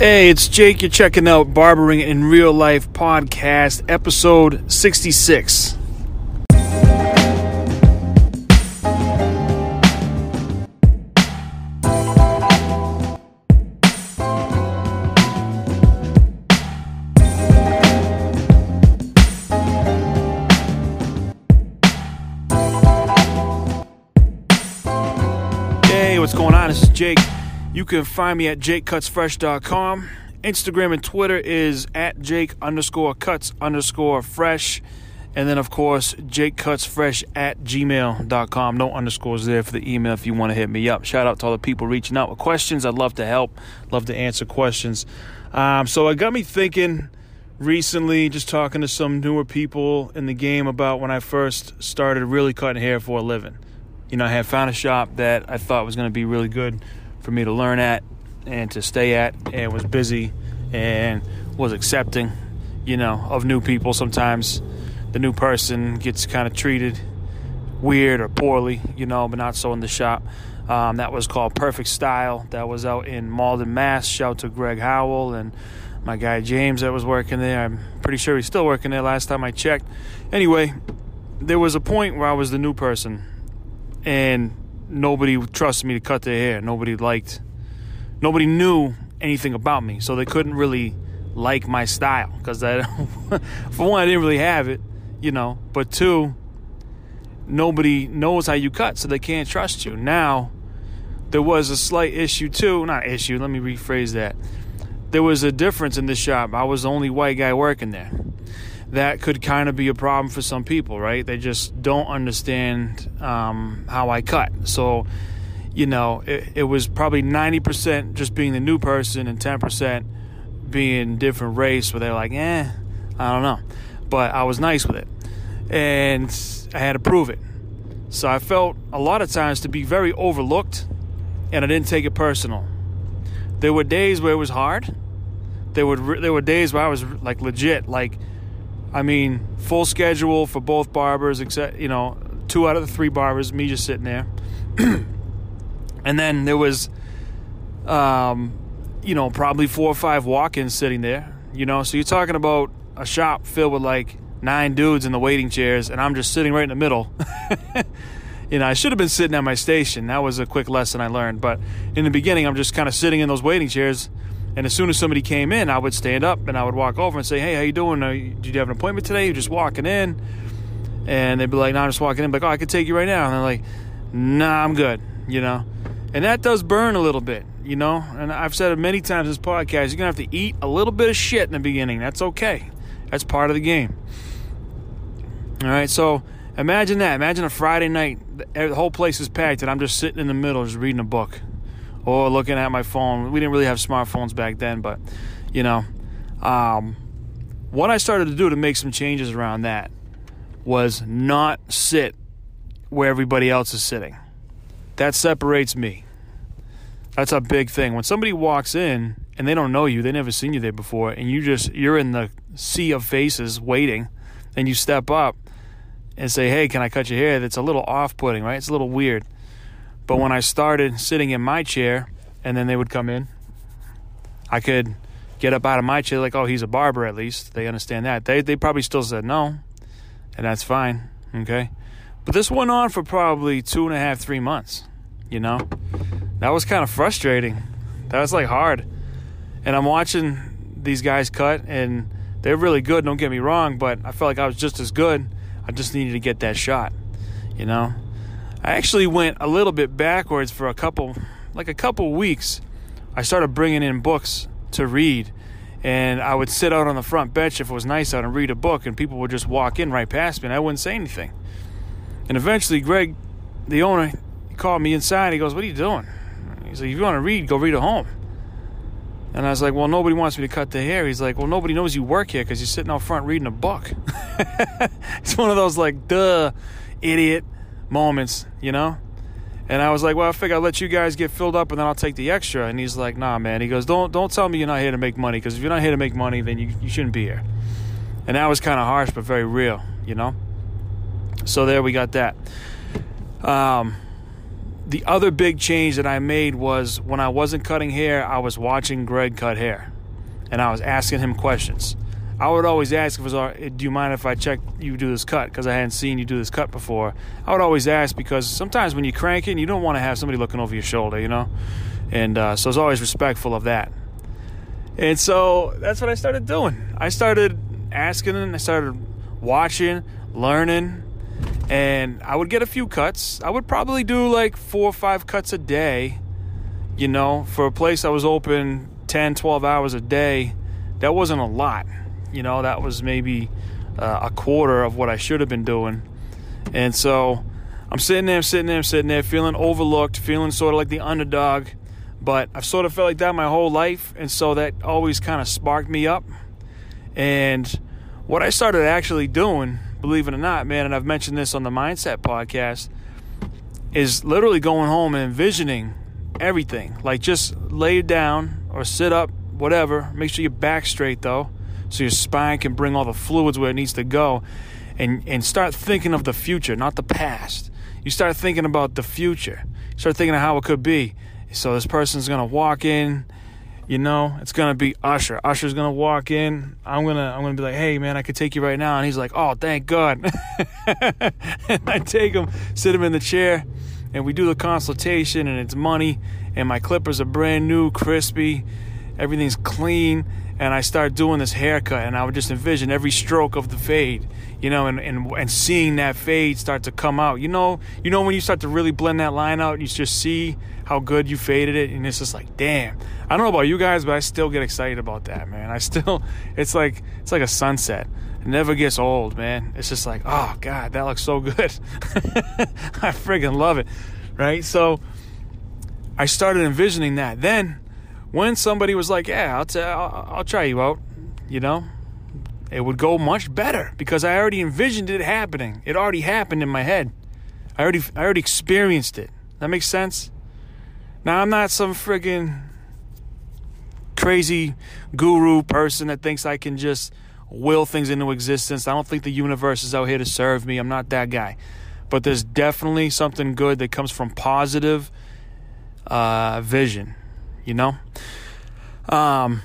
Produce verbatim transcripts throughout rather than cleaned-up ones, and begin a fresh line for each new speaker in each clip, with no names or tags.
Hey, it's Jake. You're checking out Barbering in Real Life Podcast, episode sixty-six. Hey, what's going on? This is Jake. You can find me at jake cuts fresh dot com. Instagram and Twitter is at Jake underscore cuts underscore fresh. And then, of course, jake cuts fresh at gmail dot com. No underscores there for the email if you want to hit me up. Shout out to all the people reaching out with questions. I'd love to help. Love to answer questions. Um, so it got me thinking recently, just talking to some newer people in the game about when I first started really cutting hair for a living. You know, I had found a shop that I thought was going to be really good for me to learn at and to stay at, and was busy and was accepting, you know, of new people. Sometimes the new person gets kind of treated weird or poorly, you know, but not so in the shop. Um, that was called Perfect Style. That was out in Malden, Mass. Shout out to Greg Howell and my guy James that was working there. I'm pretty sure he's still working there last time I checked. Anyway, there was a point where I was the new person and nobody trusted me to cut their hair. Nobody liked, nobody knew anything about me, so they couldn't really like my style because I, for one, I didn't really have it, you know. But two, nobody knows how you cut, so they can't trust you. Now, there was a slight issue too. Not issue. Let me rephrase that. There was a difference in this shop. I was the only white guy working there. That could kind of be a problem for some people, right? They just don't understand um, how I cut. So, you know, it, it was probably ninety percent just being the new person and ten percent being different race where they're like, eh, I don't know. But I was nice with it. And I had to prove it. So I felt a lot of times to be very overlooked, and I didn't take it personal. There were days where it was hard. There were, there were days where I was like legit, like, I mean, full schedule for both barbers, except, you know, two out of the three barbers, me just sitting there. And then there was, um, you know, probably four or five walk-ins sitting there, you know. So you're talking about a shop filled with like nine dudes in the waiting chairs, and I'm just sitting right in the middle. You know, I should have been sitting at my station. That was a quick lesson I learned. But in the beginning, I'm just kind of sitting in those waiting chairs. And as soon as somebody came in, I would stand up and I would walk over and say, hey, how you doing? Uh, did you have an appointment today? You're just walking in. And they'd be like, no, I'm just walking in. I'm like, oh, I could take you right now. And they're like, nah, I'm good, you know. And that does burn a little bit, you know. And I've said it many times in this podcast, you're going to have to eat a little bit of shit in the beginning. That's okay. That's part of the game. All right, so imagine that. Imagine a Friday night. The whole place is packed and I'm just sitting in the middle just reading a book. Or looking at my phone. We didn't really have smartphones back then, but, you know, um, what I started to do to make some changes around that was not sit where everybody else is sitting. That separates me. That's a big thing. When somebody walks in and they don't know you, they never seen you there before, and you just, you're in the sea of faces waiting, and you step up and say, hey, can I cut your hair? That's a little off-putting, right? It's a little weird. But when I started sitting in my chair and then they would come in, I could get up out of my chair like, oh, he's a barber at least. They understand that. They they probably still said no, and that's fine, okay? But this went on for probably two and a half, three months, you know? That was kind of frustrating. That was, like, hard. And I'm watching these guys cut, and they're really good, don't get me wrong, but I felt like I was just as good. I just needed to get that shot, you know? I actually went a little bit backwards for a couple, like a couple weeks. I started bringing in books to read, and I would sit out on the front bench if it was nice out and read a book, and people would just walk in right past me, and I wouldn't say anything. And eventually, Greg, the owner, he called me inside. He goes, what are you doing? He's like, if you want to read, go read at home. And I was like, well, nobody wants me to cut their hair. He's like, well, nobody knows you work here because you're sitting out front reading a book. It's one of those, like, duh, idiot moments, you know. And I was like, well, I figure I'll let you guys get filled up and then I'll take the extra. And he's like, nah, man. He goes, don't don't tell me you're not here to make money, because if you're not here to make money, then you, you shouldn't be here. And that was kind of harsh but very real, you know. So there we got that. Um, the other big change that I made was when I wasn't cutting hair, I was watching Greg cut hair. and I was asking him questions. I would always ask if it was, all right, do you mind if I check you do this cut? Because I hadn't seen you do this cut before. I would always ask because sometimes when you're cranking, you don't want to have somebody looking over your shoulder, you know? And uh, so I was always respectful of that. And so that's what I started doing. I started asking and I started watching, learning, and I would get a few cuts. I would probably do like four or five cuts a day, you know, for a place that was open ten, twelve hours a day. That wasn't a lot. You know, that was maybe uh, a quarter of what I should have been doing. And so I'm sitting there, I'm sitting there, I'm sitting there, feeling overlooked, feeling sort of like the underdog. But I've sort of felt like that my whole life. And so that always kind of sparked me up. And what I started actually doing, believe it or not, man, and I've mentioned this on the Mindset podcast, is literally going home and envisioning everything. Like just lay down or sit up, whatever. Make sure your back's straight, though, so your spine can bring all the fluids where it needs to go, and, and start thinking of the future, not the past. You start thinking about the future. You start thinking of how it could be. So this person's going to walk in, you know, it's going to be Usher. Usher's going to walk in. I'm going to I'm gonna be like, hey, man, I could take you right now. And he's like, oh, thank God. And I take him, sit him in the chair, and we do the consultation, and it's money, and my clippers are brand new, crispy. Everything's clean, and I start doing this haircut, and I would just envision every stroke of the fade, you know, and, and and seeing that fade start to come out. You know, you know when you start to really blend that line out, and you just see how good you faded it, and it's just like, damn. I don't know about you guys, but I still get excited about that, man. I still, it's like it's like a sunset. It never gets old, man. It's just like, oh God, that looks so good. I friggin' love it, right? So I started envisioning that. Then when somebody was like, yeah, I'll, t- I'll, I'll try you out, you know, it would go much better because I already envisioned it happening. It already happened in my head. I already I already experienced it. That makes sense? Now, I'm not some friggin' crazy guru person that thinks I can just will things into existence. I don't think the universe is out here to serve me. I'm not that guy. But there's definitely something good that comes from positive uh, vision. You know, um,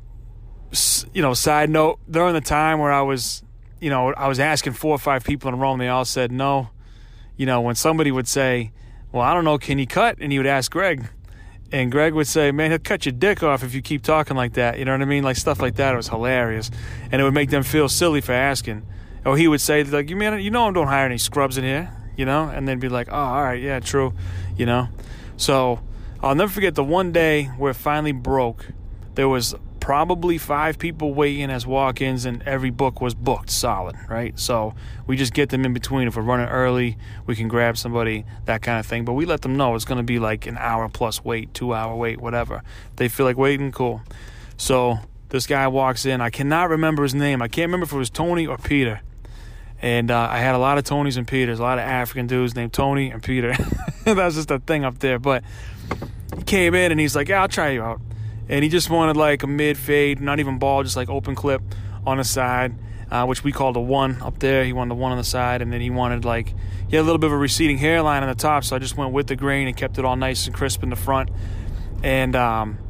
you know, side note, during the time where I was, you know, I was asking four or five people in a row and they all said no. You know, when somebody would say, well, I don't know, can you cut? And he would ask Greg. And Greg would say, man, he'll cut your dick off if you keep talking like that. You know what I mean? Like stuff like that. It was hilarious. And it would make them feel silly for asking. Or he would say, like, you man, you know I don't hire any scrubs in here, you know? And they'd be like, oh, all right, yeah, true, you know? So I'll never forget the one day where it finally broke. There was probably five people waiting as walk-ins, and every book was booked solid, right? So we just get them in between. If we're running early, we can grab somebody, that kind of thing. But we let them know it's going to be like an hour-plus wait, two-hour wait, whatever. If they feel like waiting, cool. So this guy walks in. I cannot remember his name. I can't remember if it was Tony or Peter. And uh, I had a lot of Tonys and Peters, a lot of African dudes named Tony and Peter. That was just a thing up there. But he came in and he's like, yeah, I'll try you out. And he just wanted like a mid-fade, not even bald, just like open clip on the side, uh, which we called a one up there. He wanted the one on the side, and then he wanted like, he had a little bit of a receding hairline on the top, so I just went with the grain and kept it all nice and crisp in the front. And um,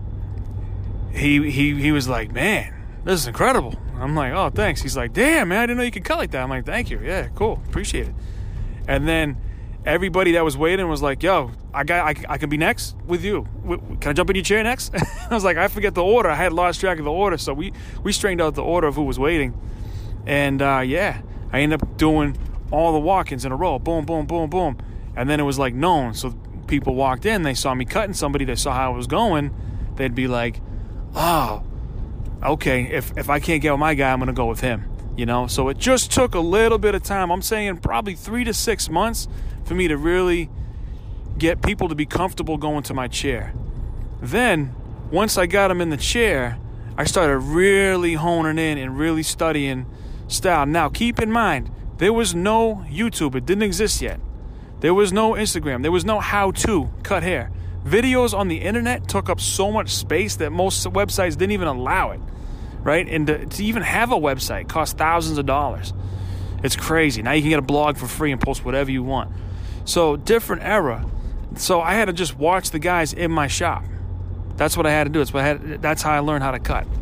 he he he was like, man, this is incredible. I'm like, oh, thanks. He's like, damn, man, I didn't know you could cut like that. I'm like, thank you. Yeah, cool. Appreciate it. And then everybody that was waiting was like, yo, I got, I, I can be next with you. Can I jump in your chair next? I was like, I forget the order. I had lost track of the order. So we, we straightened out the order of who was waiting. And, uh, yeah, I ended up doing all the walk-ins in a row. Boom, boom, boom, boom. And then it was like known. So people walked in. They saw me cutting somebody. They saw how it was going. They'd be like, oh, okay, if, if I can't get with my guy, I'm going to go with him. You know, so it just took a little bit of time. I'm saying probably three to six months for me to really get people to be comfortable going to my chair. Then, once I got them in the chair, I started really honing in and really studying style. Now, keep in mind, there was no YouTube. It didn't exist yet. There was no Instagram. There was no how-to cut hair. Videos on the internet took up so much space that most websites didn't even allow it. Right? And to, to even have a website costs thousands of dollars. It's crazy. Now you can get a blog for free and post whatever you want. So, different era. So I had to just watch the guys in my shop. That's what I had to do. That's what I had. That's how I learned how to cut.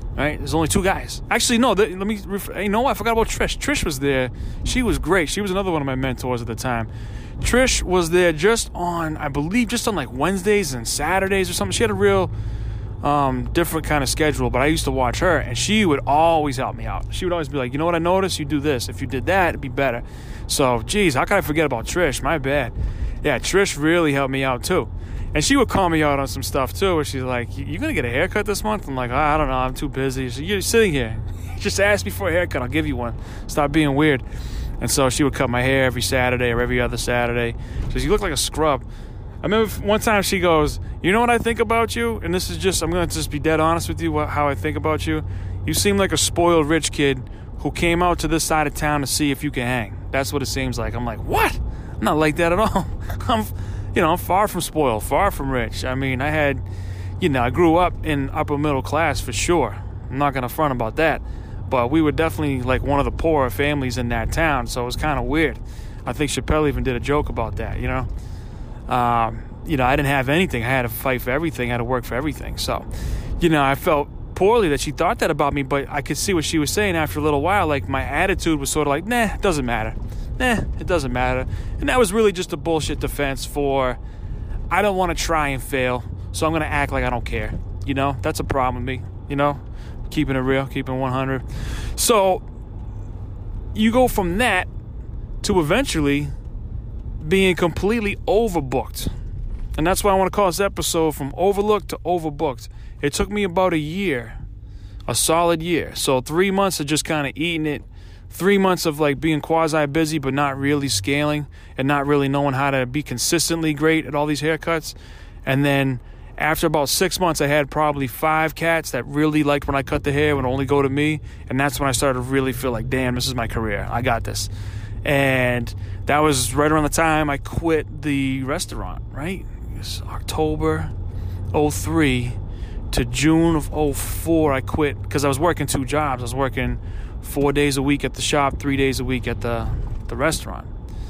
Right? There's only two guys. Actually, no. Th- let me. Ref- you know what? I forgot about Trish. Trish was there. She was great. She was another one of my mentors at the time. Trish was there just on, I believe, just on like Wednesdays and Saturdays or something. She had a real um, different kind of schedule, but I used to watch her, and she would always help me out. She would always be like, you know what I noticed? You do this. If you did that, it'd be better. So, geez, how could I forget about Trish? My bad. Yeah, Trish really helped me out too. And she would call me out on some stuff too, where she's like, you going to get a haircut this month? I'm like, oh, I don't know. I'm too busy. She said, you're sitting here. Just ask me for a haircut. I'll give you one. Stop being weird. And so she would cut my hair every Saturday or every other Saturday. She says, you look like a scrub. I remember one time she goes, you know what I think about you? And this is just, I'm going to just be dead honest with you, what, how I think about you. You seem like a spoiled rich kid who came out to this side of town to see if you can hang. That's what it seems like. I'm like, what? I'm not like that at all. I'm, you know, I'm far from spoiled, far from rich. I mean, I had, you know, I grew up in upper middle class for sure. I'm not going to front about that. But we were definitely like one of the poorer families in that town, so it was kind of weird. I think Chappelle even did a joke about that, you know. Um, you know, I didn't have anything. I had to fight for everything. I had to work for everything. So, you know, I felt poorly that she thought that about me, but I could see what she was saying after a little while. Like, my attitude was sort of like, nah, it doesn't matter. Nah, it doesn't matter. And that was really just a bullshit defense for, I don't want to try and fail, so I'm going to act like I don't care. You know, that's a problem with me, you know. Keeping it real, keeping one hundred. So you go from that to eventually being completely overbooked. And that's why I want to call this episode From Overlooked to Overbooked. It took me about a year, a solid year. So three months of just kind of eating it. Three months of like being quasi-busy but not really scaling and not really knowing how to be consistently great at all these haircuts. And then after about six months, I had probably five cats that really liked when I cut the hair, would only go to me. And that's when I started to really feel like, damn, this is my career. I got this. And that was right around the time I quit the restaurant, right? It was October oh three to June of oh four, I quit because I was working two jobs. I was working four days a week at the shop, three days a week at the, the restaurant.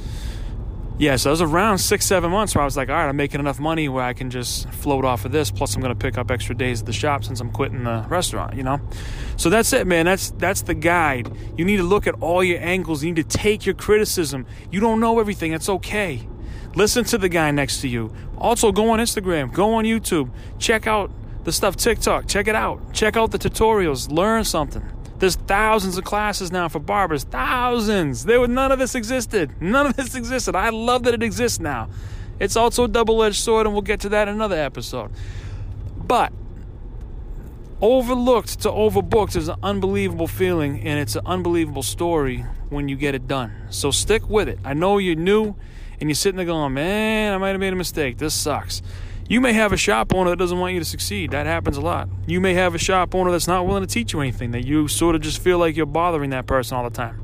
Yeah, so it was around six, seven months where I was like, all right, I'm making enough money where I can just float off of this. Plus, I'm going to pick up extra days at the shop since I'm quitting the restaurant, you know? So that's it, man. That's that's the guide. You need to look at all your angles. You need to take your criticism. You don't know everything. It's okay. Listen to the guy next to you. Also, go on Instagram. Go on YouTube. Check out the stuff TikTok. Check it out. Check out the tutorials. Learn something. There's thousands of classes now for barbers. Thousands. There was none of this existed. None of this existed. I love that it exists now. It's also a double-edged sword, and we'll get to that in another episode. But overlooked to overbooked is an unbelievable feeling, and it's an unbelievable story when you get it done. So stick with it. I know you're new, and you're sitting there going, man, I might have made a mistake. This sucks. You may have a shop owner that doesn't want you to succeed. That happens a lot. You may have a shop owner that's not willing to teach you anything, that you sort of just feel like you're bothering that person all the time.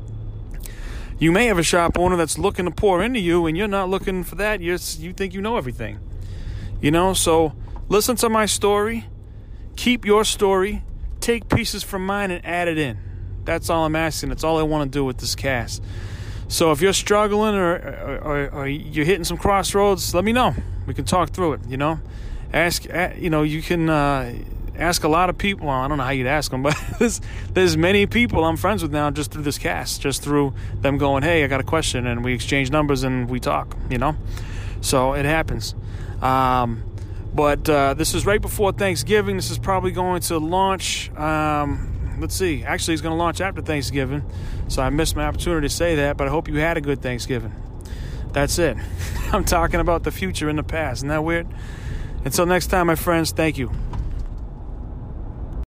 You may have a shop owner that's looking to pour into you, and you're not looking for that. You're, you think you know everything. You know, so listen to my story. Keep your story. Take pieces from mine and add it in. That's all I'm asking. That's all I want to do with this cast. So if you're struggling or, or, or, or you're hitting some crossroads, let me know. We can talk through it, you know. Ask, you know, you can uh, ask a lot of people. Well, I don't know how you'd ask them, but there's, there's many people I'm friends with now just through this cast, just through them going, hey, I got a question, and we exchange numbers and we talk, you know. So it happens. Um, but uh, this is right before Thanksgiving. This is probably going to launch. Um, let's see. Actually, it's going to launch after Thanksgiving. So I missed my opportunity to say that, but I hope you had a good Thanksgiving. That's it. I'm talking about the future and the past. Isn't that weird? Until next time, my friends, thank you.